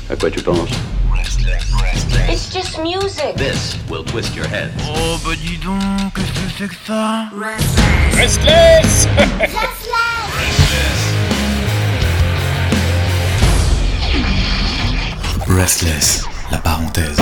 À quoi tu penses? It's just music. This will twist your head. Oh bah dis donc, qu'est-ce que c'est que ça? Restless. Restless, la parenthèse.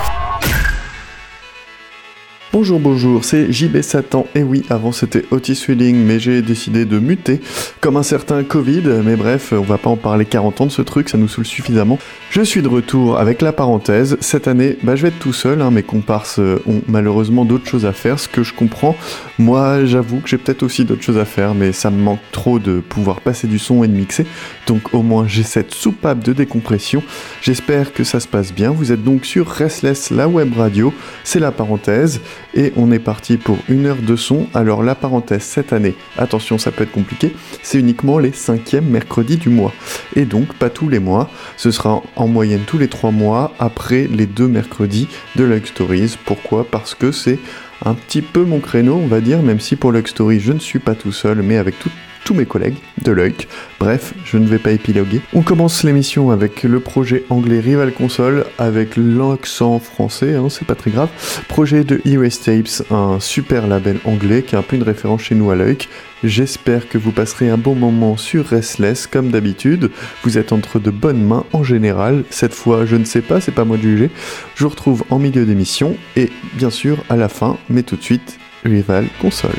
Bonjour, c'est JB Satan, et oui, avant c'était Otis Redding, mais j'ai décidé de muter, comme un certain Covid, mais bref, on va pas en parler 40 ans de ce truc, ça nous saoule suffisamment. Je suis de retour avec la parenthèse, cette année, je vais être tout seul, mes comparses ont malheureusement d'autres choses à faire, ce que je comprends. Moi, j'avoue que j'ai peut-être aussi d'autres choses à faire, mais ça me manque trop de pouvoir passer du son et de mixer, donc au moins j'ai cette soupape de décompression. J'espère que ça se passe bien, vous êtes donc sur Restless, la web radio, c'est la parenthèse, et on est parti pour 1 heure de son. Alors la parenthèse cette année, attention ça peut être compliqué, c'est uniquement les 5e mercredis du mois. Et donc pas tous les mois, ce sera en moyenne tous les 3 mois après les 2 mercredis de Lug Stories. Pourquoi ? Parce que c'est un petit peu mon créneau on va dire, même si pour Lug Stories je ne suis pas tout seul, mais avec tous mes collègues de l'œil. Bref, je ne vais pas épiloguer. On commence l'émission avec le projet anglais Rival Console, avec l'accent français, c'est pas très grave. Projet de Erase Tapes, un super label anglais qui est un peu une référence chez nous à l'œil. J'espère que vous passerez un bon moment sur Restless, comme d'habitude. Vous êtes entre de bonnes mains en général. Cette fois, je ne sais pas, c'est pas moi de juger. Je vous retrouve en milieu d'émission et bien sûr à la fin, mais tout de suite, Rival Console.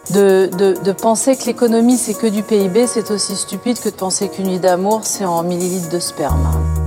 De penser que l'économie, c'est que du PIB, c'est aussi stupide que de penser qu'une nuit d'amour, c'est en millilitres de sperme.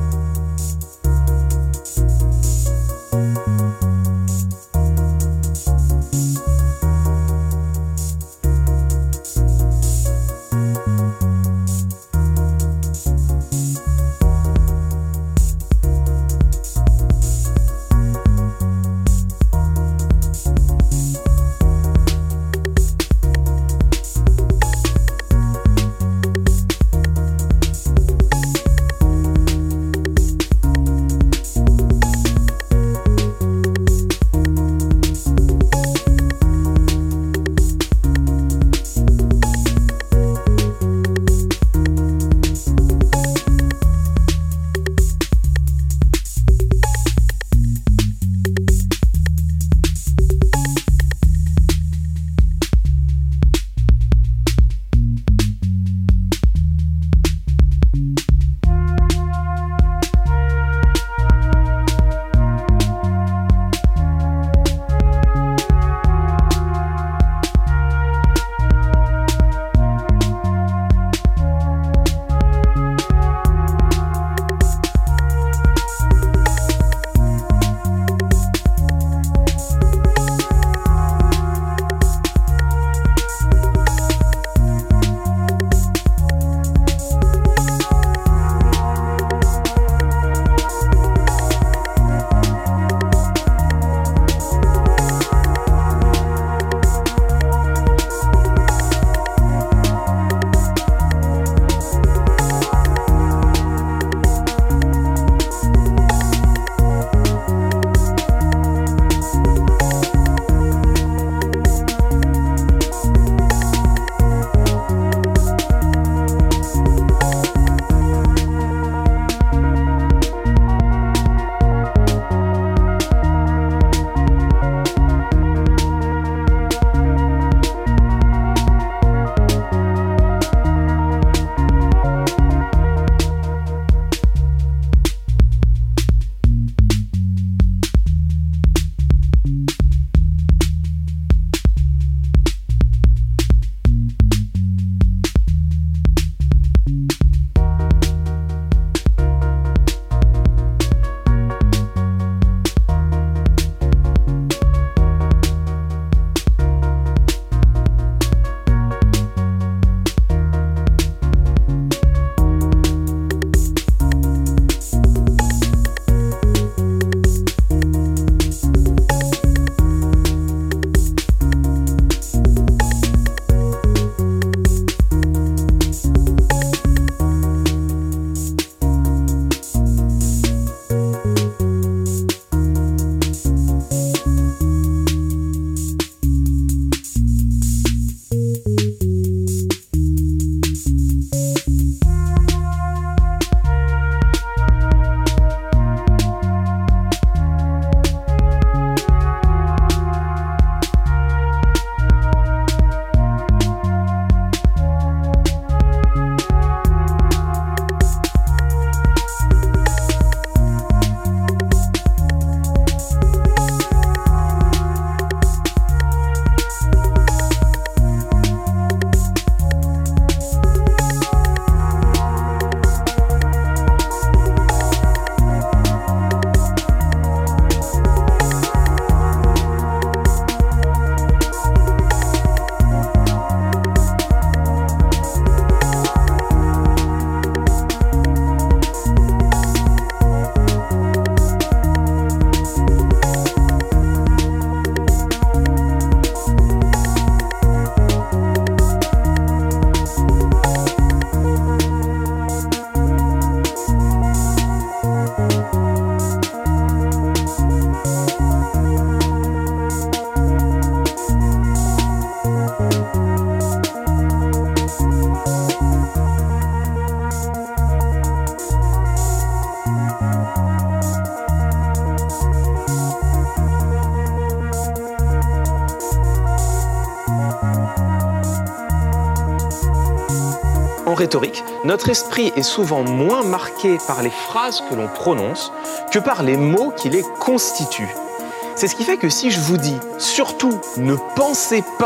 En rhétorique, notre esprit est souvent moins marqué par les phrases que l'on prononce que par les mots qui les constituent. C'est ce qui fait que si je vous dis « surtout ne pensez pas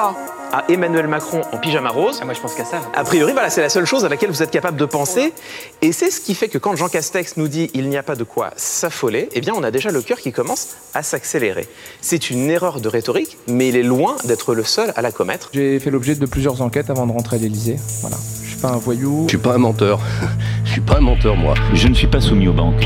à Emmanuel Macron en pyjama rose. Moi, je pense qu'à ça. A priori, voilà, c'est la seule chose à laquelle vous êtes capable de penser. Et c'est ce qui fait que quand Jean Castex nous dit « il n'y a pas de quoi s'affoler », eh bien, on a déjà le cœur qui commence à s'accélérer. C'est une erreur de rhétorique, mais il est loin d'être le seul à la commettre. J'ai fait l'objet de plusieurs enquêtes avant de rentrer à l'Élysée. Voilà. Je suis pas un voyou. Je suis pas un menteur. Je suis pas un menteur, moi. Je ne suis pas soumis aux banques.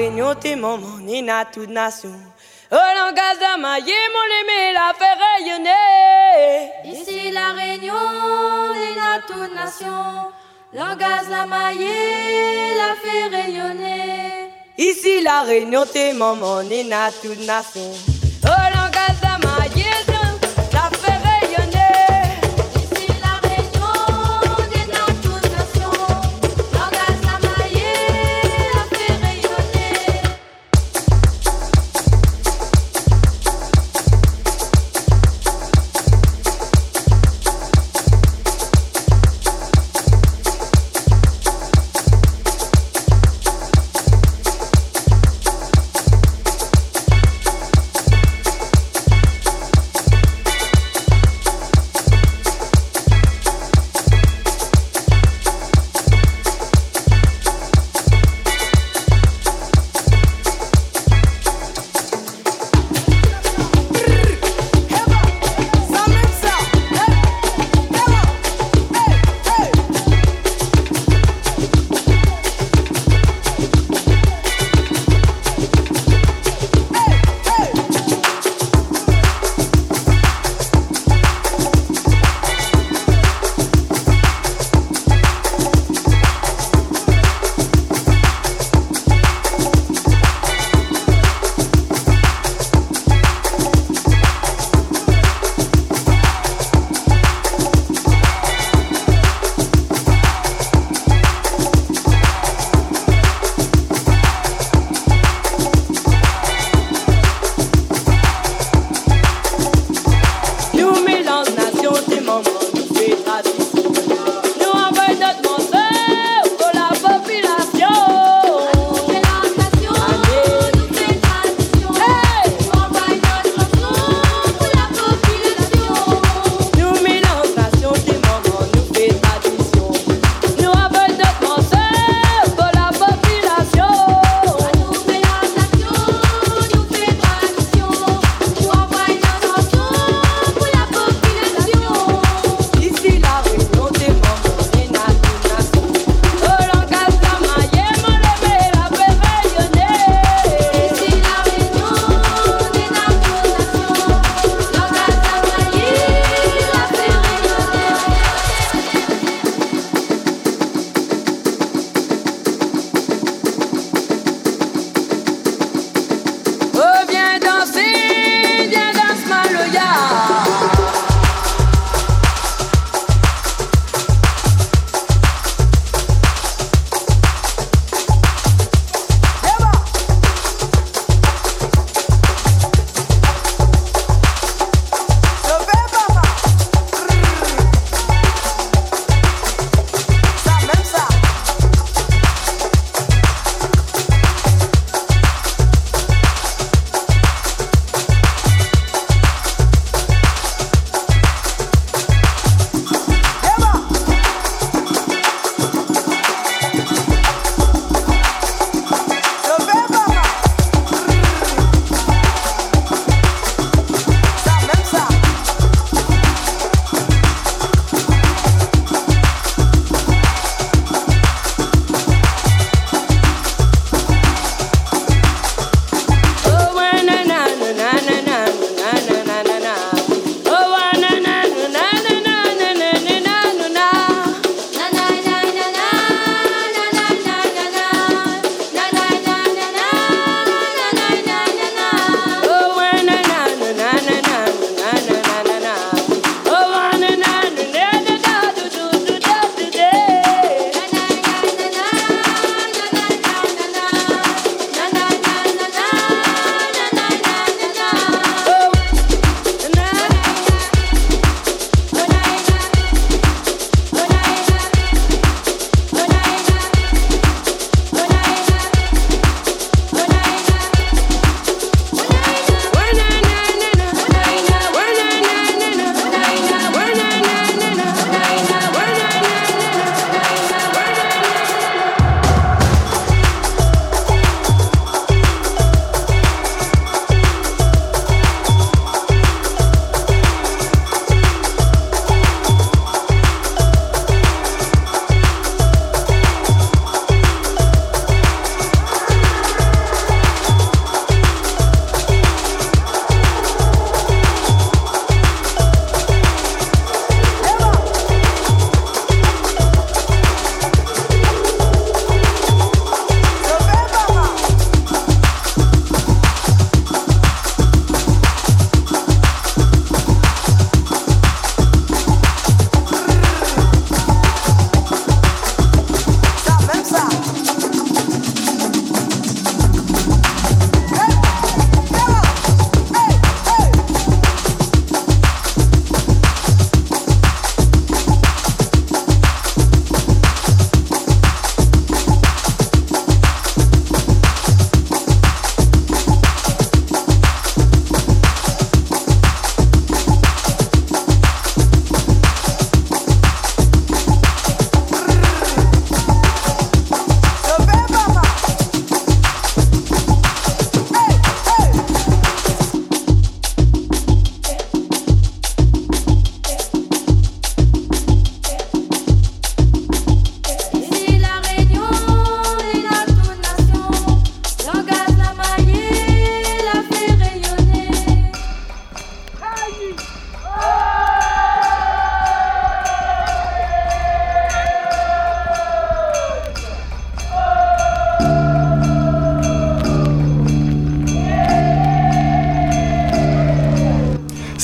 réunion, t'es maman, nina, toute nation. Au langage d'Amaillé, mon l'aimé la fait rayonner. Ici la Réunion, nina, toute nation. Langage d'Amaillé la fait rayonner. Ici la Réunion, t'es maman, nina, toute nation. Au langage d'Amaillé, la fait rayonner. Ici la Réunion, nina, toute nation. Langage d'Amaillé la fait rayonner.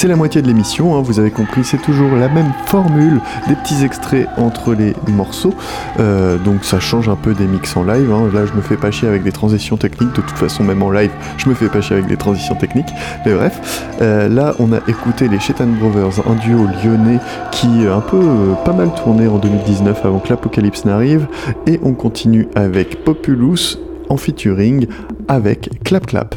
C'est la moitié de l'émission, hein, vous avez compris, c'est toujours la même formule, des petits extraits entre les morceaux, donc ça change un peu des mix en live, hein. Là je me fais pas chier avec des transitions techniques, de toute façon même en live je me fais pas chier avec des transitions techniques, mais bref, là on a écouté les Chetan Brothers, un duo lyonnais qui a un peu pas mal tourné en 2019 avant que l'apocalypse n'arrive, et on continue avec Populous en featuring avec Clap Clap.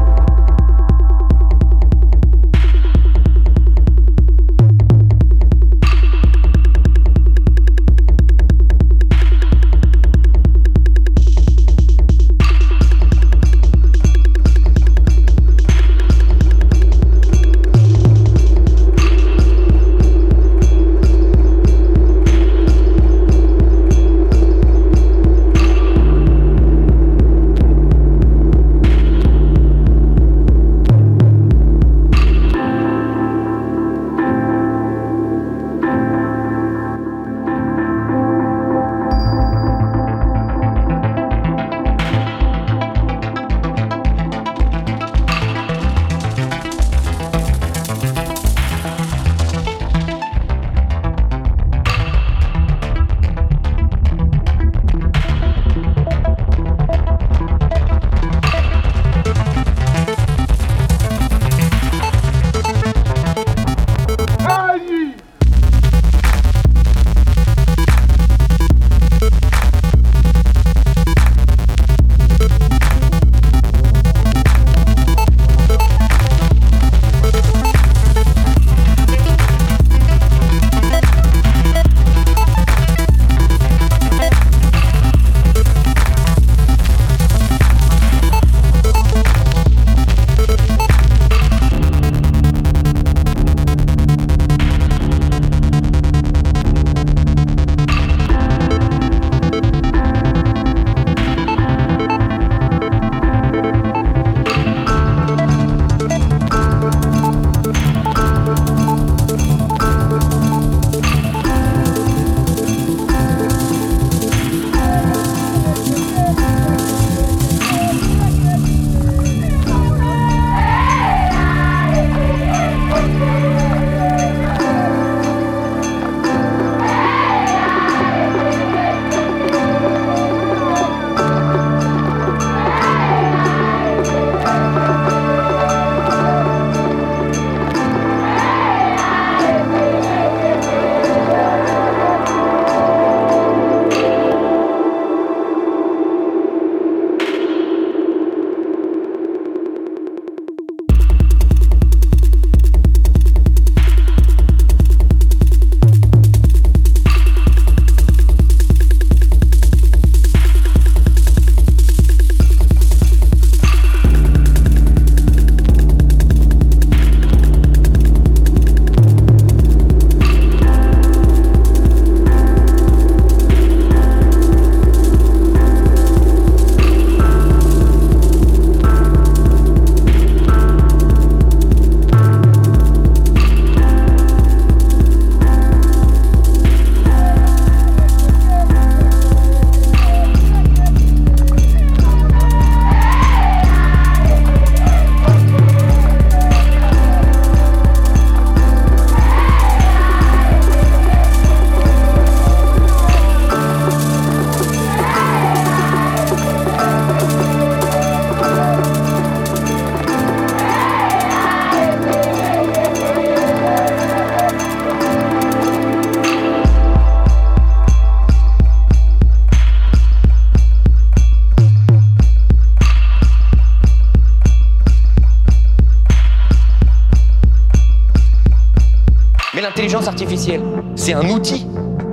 l'intelligence artificielle, c'est un outil.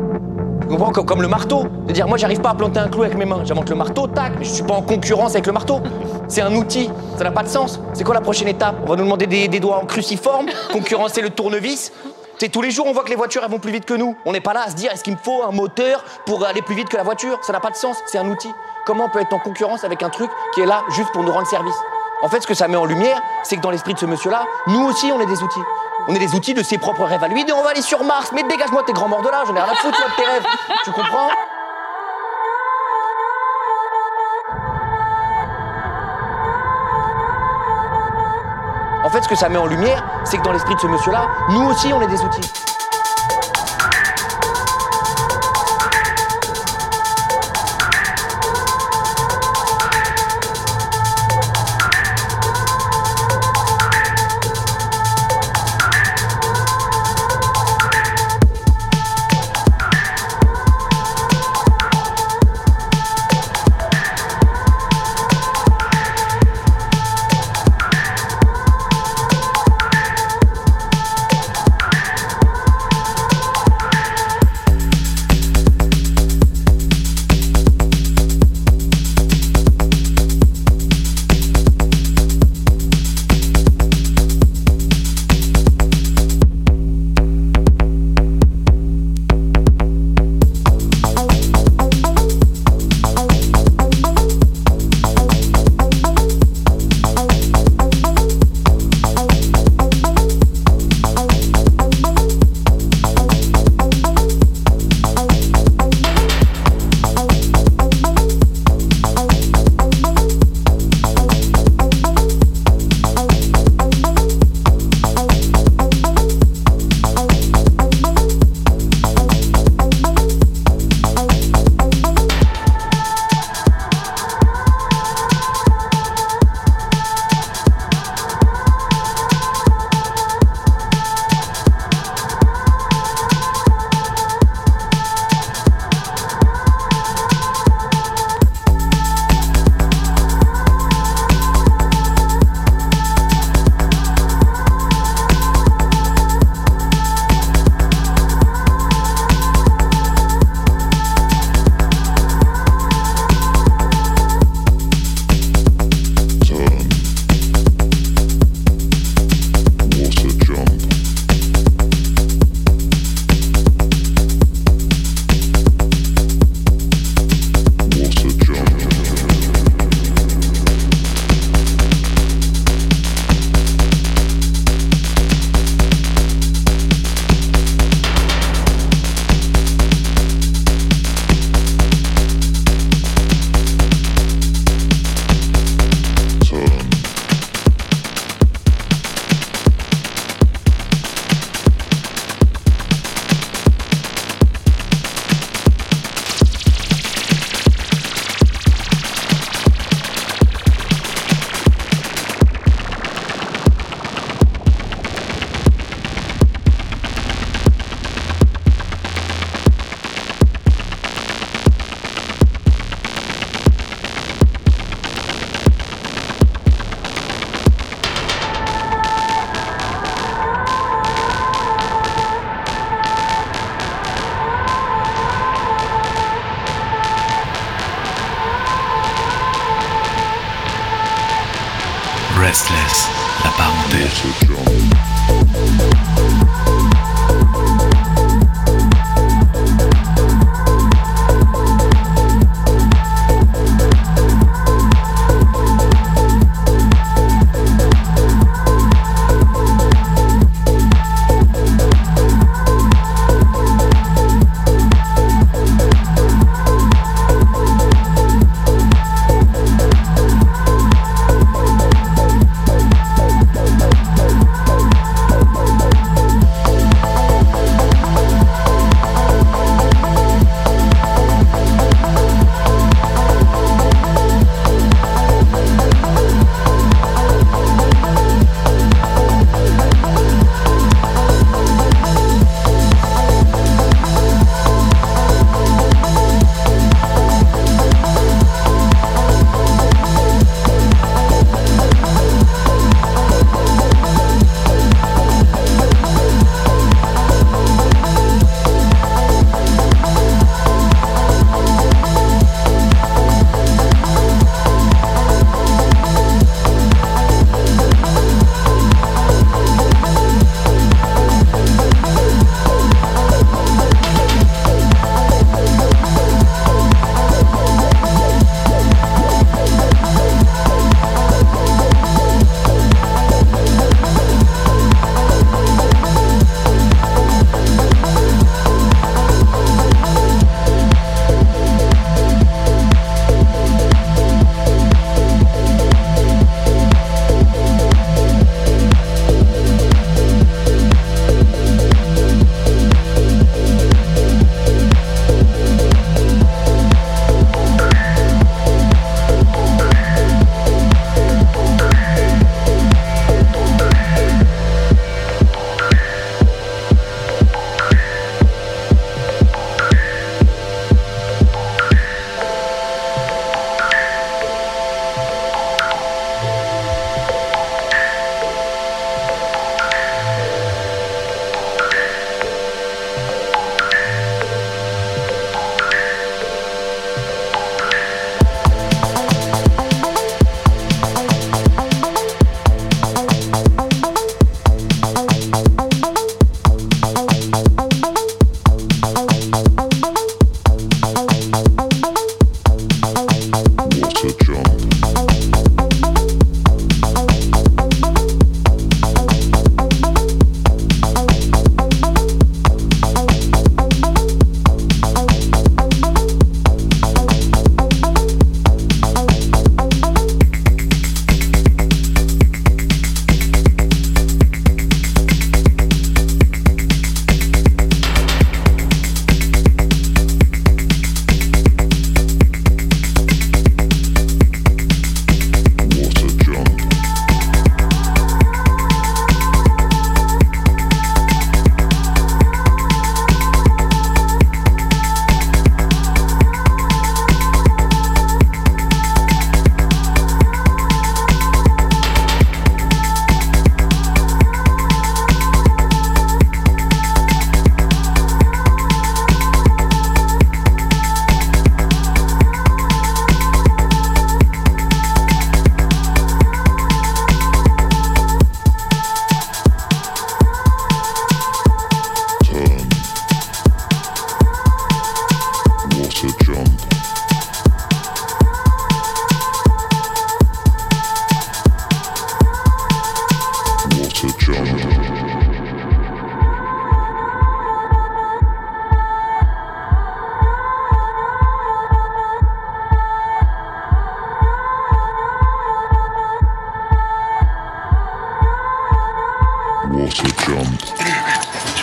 Tu comprends, comme le marteau. C'est-à-dire, moi, j'arrive pas à planter un clou avec mes mains. J'invente le marteau, tac, mais je suis pas en concurrence avec le marteau. C'est un outil, ça n'a pas de sens. C'est quoi la prochaine étape? On va nous demander des doigts en cruciforme, concurrencer le tournevis. C'est tous les jours, on voit que les voitures, elles vont plus vite que nous. On n'est pas là à se dire, est-ce qu'il me faut un moteur pour aller plus vite que la voiture? Ça n'a pas de sens, c'est un outil. Comment on peut être en concurrence avec un truc qui est là juste pour nous rendre service? En fait, ce que ça met en lumière, c'est que dans l'esprit de ce monsieur-là, nous aussi, on est des outils. On est des outils de ses propres rêves à lui. Et on va aller sur Mars, mais dégage-moi tes grands morts de là, j'en ai rien à foutre, moi, de tes rêves. Tu comprends? En fait, fait, ce que ça met en lumière, c'est que dans l'esprit de ce monsieur-là, nous aussi, on est des outils.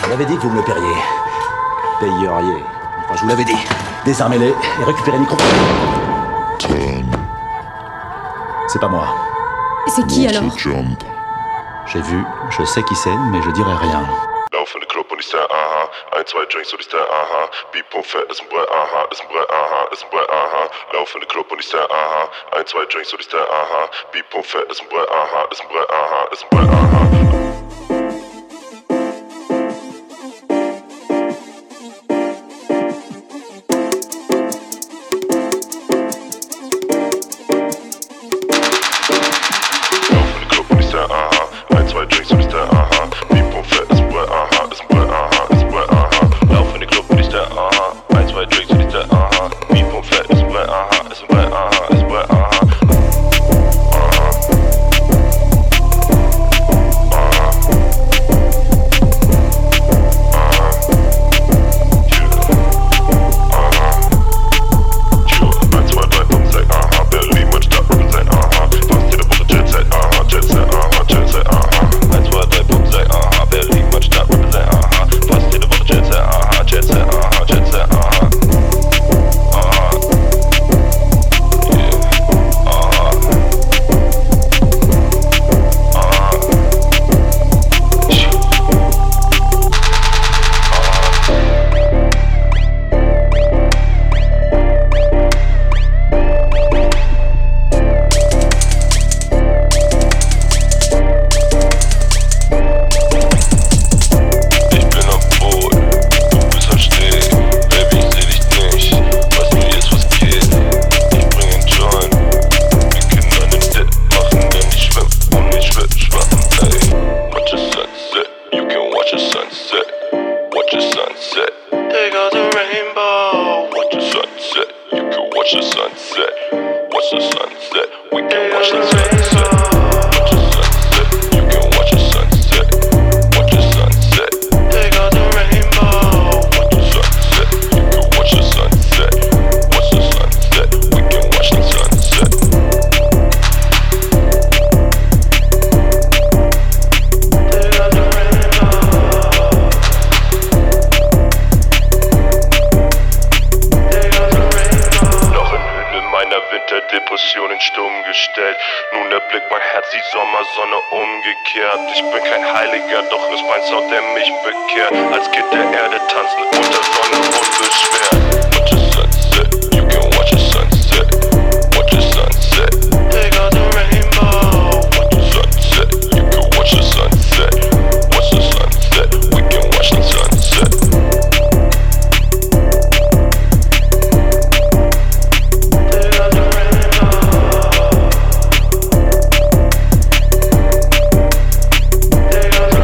Vous m'avez dit que vous me le paieriez. Payeriez. Enfin, je vous l'avais dit. Désarmez-les et récupérez le micro. C'est pas moi. C'est qui alors? J'ai vu, je sais qui c'est, mais je dirai rien. Lauf in den Club und ich sag, aha, 1, 2 Drinks und ich sag, aha, Beat fett, ist ein Brett, aha, ist ein Brett, aha, ist ein Brett, aha. Lauf in den Club und ich sag, aha, 1, 2 Drinks und ich sag, aha, Beat fett, ist ein Brett, aha, ist ein Brett, aha, ist ein Brett, aha.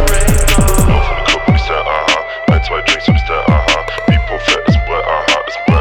Zwei Drinks und ich sag, aha, Beat fett, ist ein Brett, aha, ist ein Brett.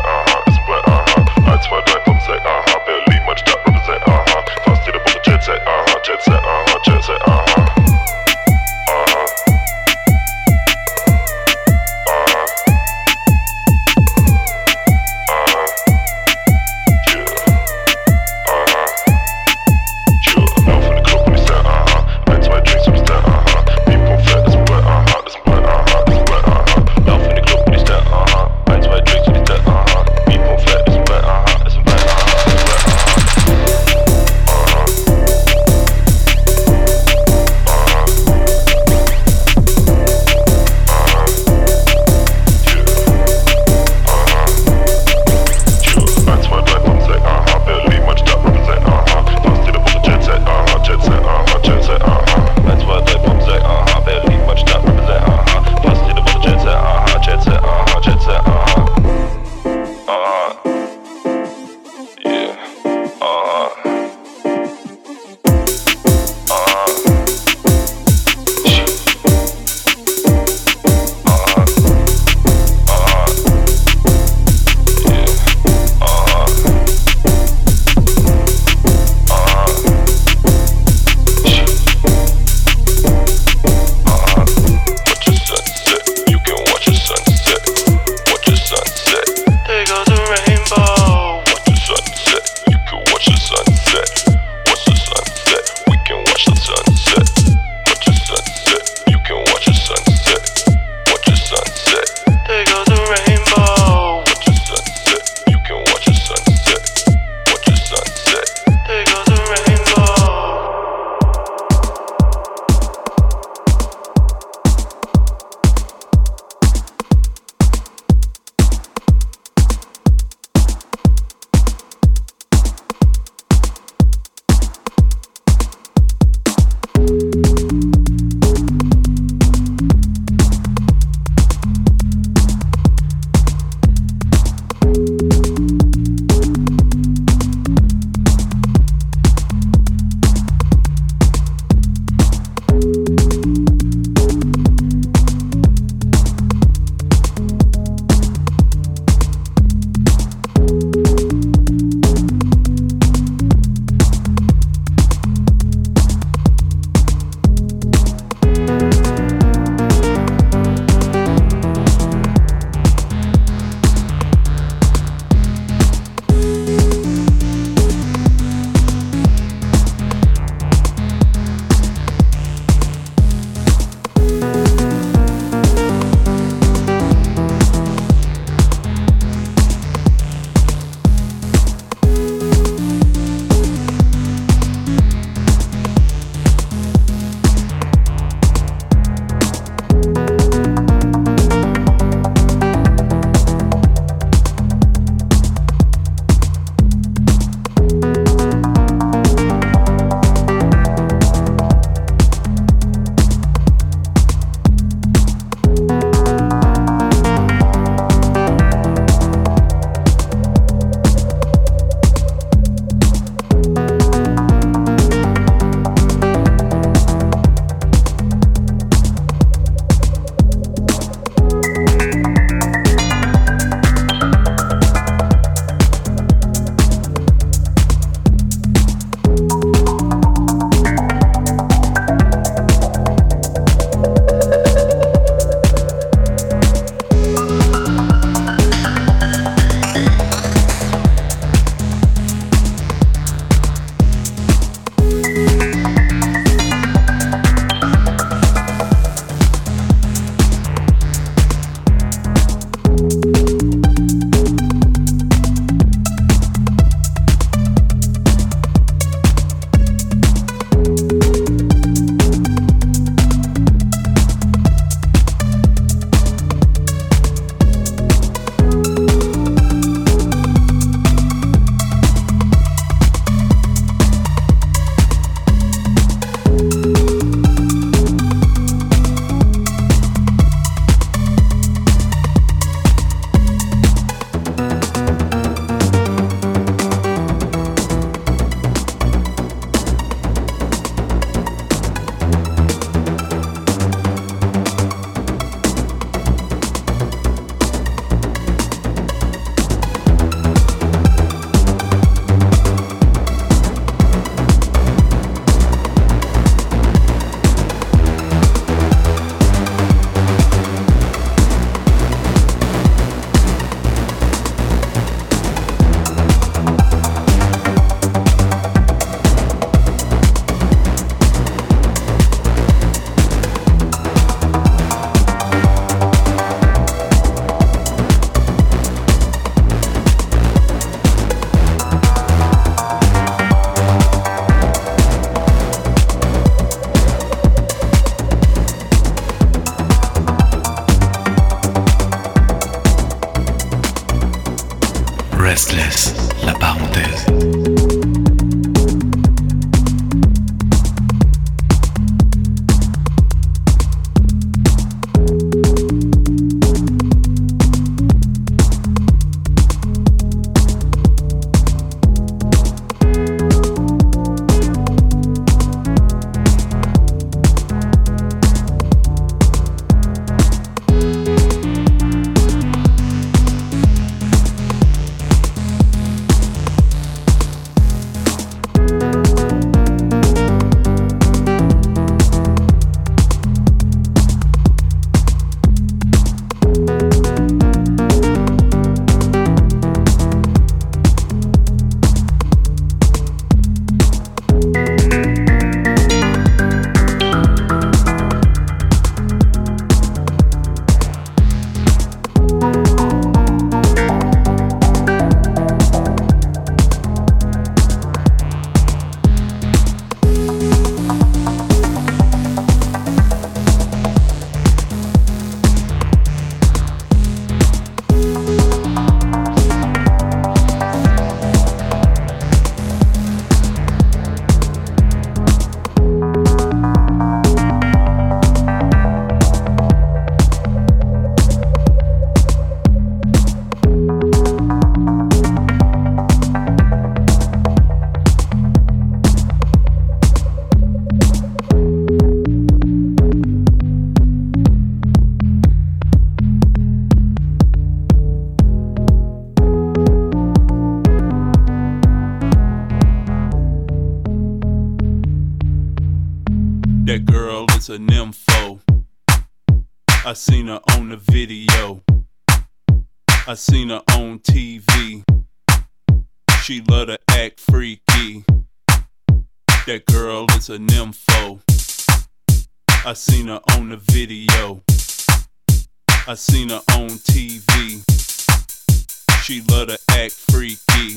is a nympho. I seen her on the video. I seen her on TV. She love to act freaky. That girl is a nympho. I seen her on the video. I seen her on TV. She love to act freaky.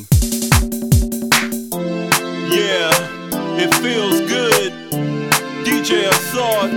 Yeah, it feels good. DJ Assault,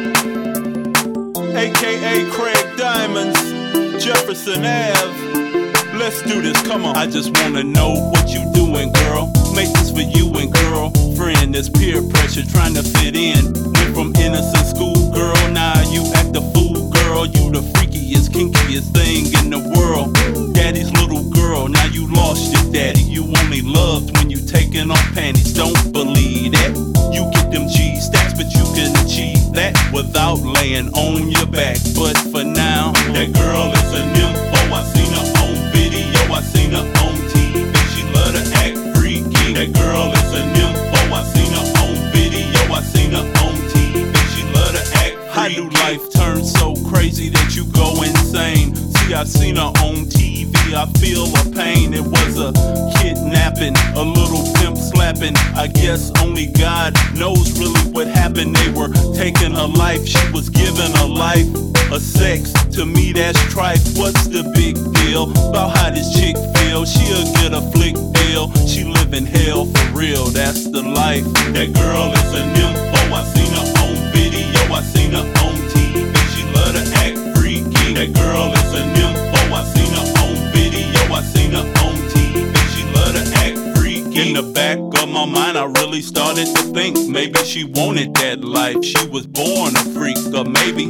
aka Craig Diamonds, Jefferson Ave. Let's do this, come on. I just wanna know what you doing, girl. Make this for you and girlfriend. There's peer pressure trying to fit in. Went from innocent school girl, now you act a fool, girl. You the freakiest, kinkiest thing in the world. Daddy's little girl, now you lost your daddy. You only loved when you taking off panties. Don't believe that. You get them G stacks, but you can achieve that without laying on your back. But for now, that girl is a nympho. I seen her on video, I seen her on TV. She love to act freaky. That girl is a nympho. I seen her on video, I seen her on TV. She love to act freaky. How do life turn so crazy that you go insane? See, I seen her on TV, I feel her pain. It was a kidnapping, a little pimp slapping. I guess only God knows really what happened. They were taking her life, she was giving her life a sex. To me that's trife, what's the big deal? About how this chick feel, she'll get a flick deal. She live in hell for real, that's the life. That girl is a nympho, I seen her on video, I seen her on TV. She love to act freaky. That girl is a nympho, I seen her on video, I seen her on TV. She love to act freaky. In the back of my mind I really started to think maybe she wanted that life. She was born a freak, or maybe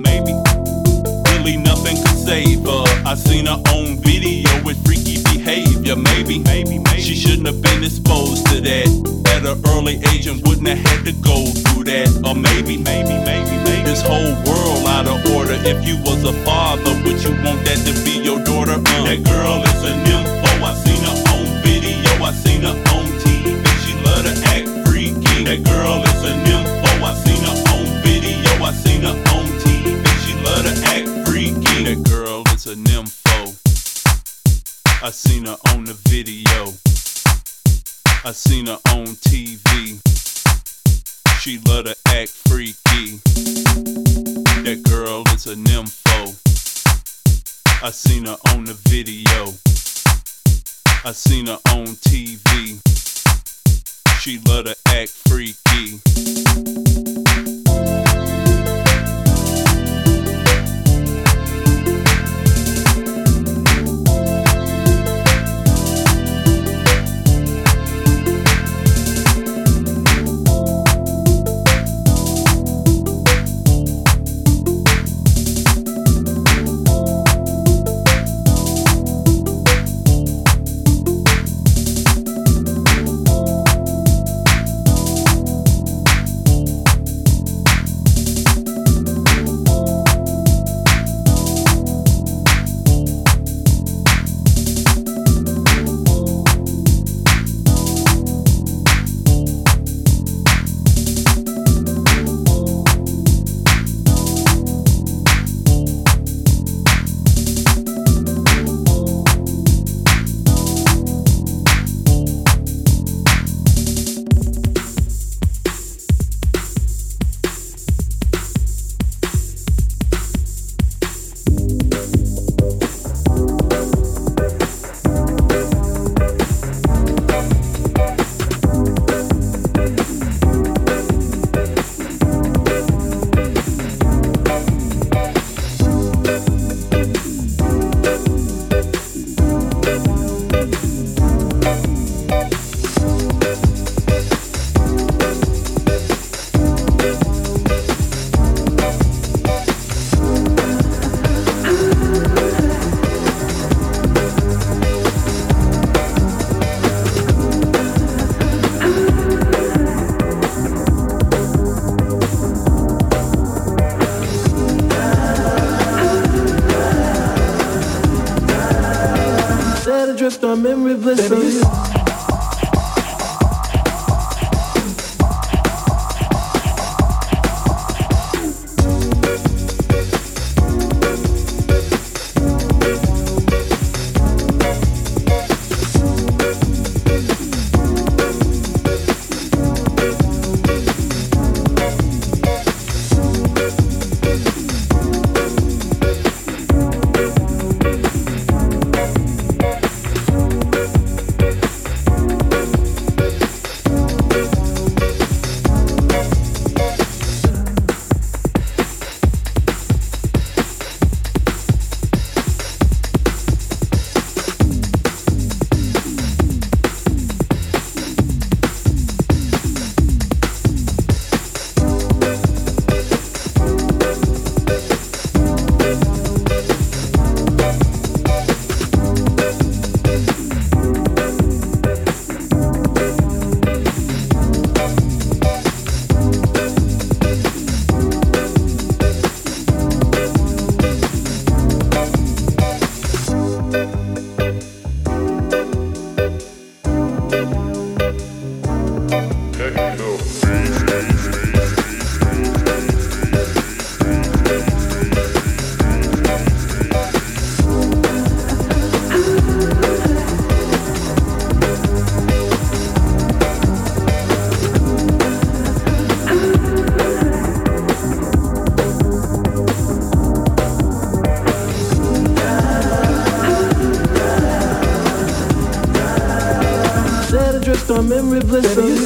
really nothing could save her. I seen her on video with freaky behavior. Maybe she shouldn't have been exposed to that at an early age and wouldn't have had to go through that. Or maybe this whole world out of order. If you was a father, would you want that to be your daughter? That girl is a nympho. I seen her on video, I seen her on TV. She love to act freaky. That girl is a nympho. I seen her on video, I seen her on TV. She love to act freaky. That girl is a nympho. I seen her on the video. I seen her on TV. She love to act freaky. That girl is a nympho. I seen her on the video. I seen her on TV. She love to act freaky. drift on memory bliss. Baby, toi-même le vrai sérieux.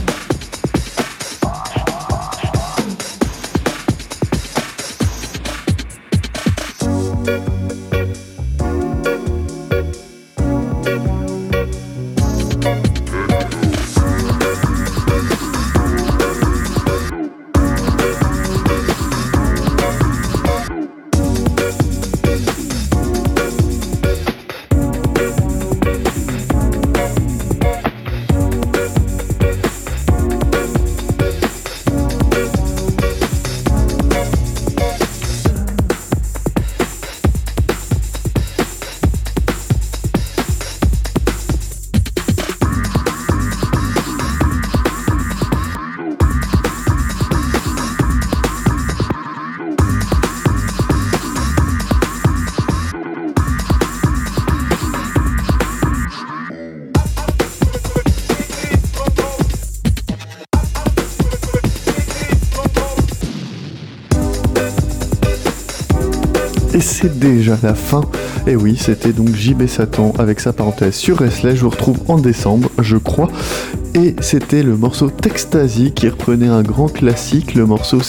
Et c'est déjà la fin. Et oui, c'était donc JB Satan avec sa parenthèse sur Restless. Je vous retrouve en décembre, je crois. Et c'était le morceau Textasy qui reprenait un grand classique. Le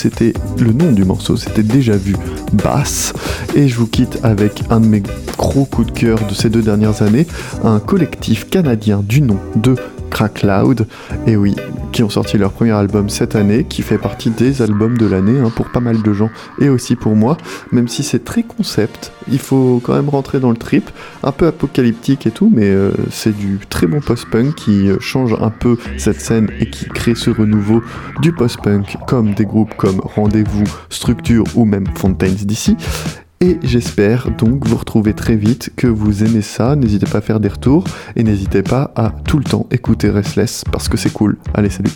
nom du morceau, c'était Déjà Vu Bass. Et je vous quitte avec un de mes gros coups de cœur de ces 2 dernières années, un collectif canadien du nom de Crack Loud, et oui, qui ont sorti leur premier album cette année, qui fait partie des albums de l'année pour pas mal de gens et aussi pour moi, même si c'est très concept, il faut quand même rentrer dans le trip, un peu apocalyptique et tout, mais c'est du très bon post-punk qui change un peu cette scène et qui crée ce renouveau du post-punk comme des groupes comme Rendez-vous, Structure ou même Fontaines d'ici. Et j'espère donc vous retrouver très vite, que vous aimez ça, n'hésitez pas à faire des retours et n'hésitez pas à tout le temps écouter Restless parce que c'est cool. Allez, salut.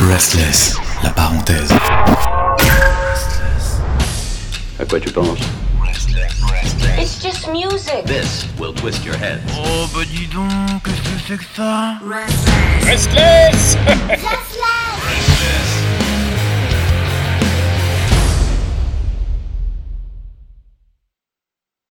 Restless, la parenthèse. À quoi tu penses? It's just music. This will twist your head. Oh bah dis donc, qu'est-ce que c'est que ça? Restless